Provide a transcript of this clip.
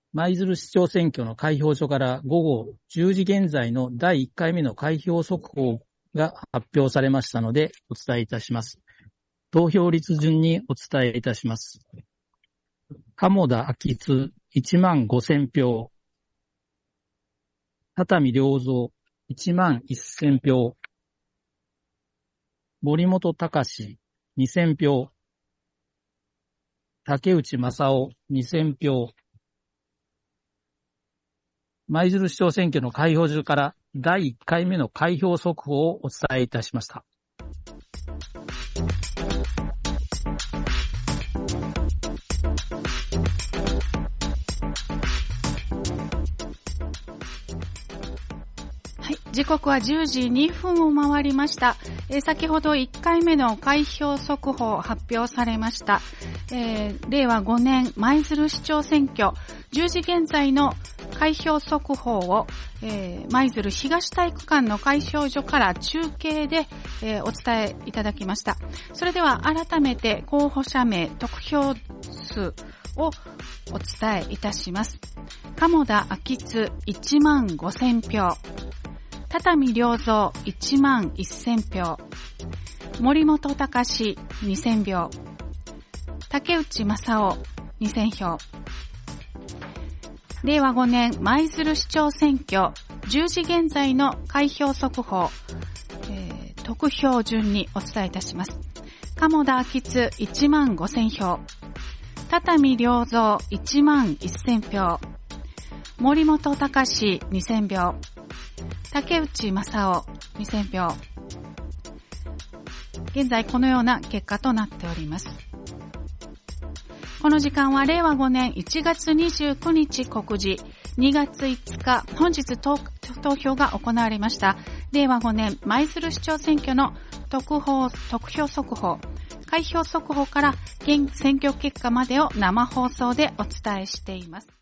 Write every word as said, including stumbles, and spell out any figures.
舞鶴市長選挙の開票所から午後じゅうじ現在のだいいっかいめの開票速報が発表されましたのでお伝えいたします。投票率順にお伝えいたします。鴨田昭津いちまんごせんひょう、畳良三いちまんせんひょう、森本隆にせんひょう、竹内正夫にせんひょう、舞鶴市長選挙の開票所からだいいっかいめの開票速報をお伝えいたしました。 時刻はじゅうじにふんを回りました。えー、先ほどいっかいめの開票速報発表されました。えー、れいわごねん舞鶴市長選挙じゅうじ現在の開票速報を、えー、舞鶴東体育館の開票所から中継で、えー、お伝えいただきました。それでは改めて候補者名、得票数をお伝えいたします。鴨田昭津いちまんごせんひょう、畳良三いちまんせんひょう、森本隆にせんひょう、竹内正夫にせんひょう。れいわごねん舞鶴市長選挙じゅうじ現在の開票速報、えー、得票順にお伝えいたします。鴨田昭津いちまんごせんひょう、畳良三いちまんせんひょう、森本隆にせんひょう、竹内正夫にせんひょう。現在このような結果となっております。この時間はれいわごねんいちがつにじゅうくにち告示、にがついつか本日投票が行われましたれいわごねん舞鶴市長選挙の特報、得票速報、開票速報から現選挙結果までを生放送でお伝えしています。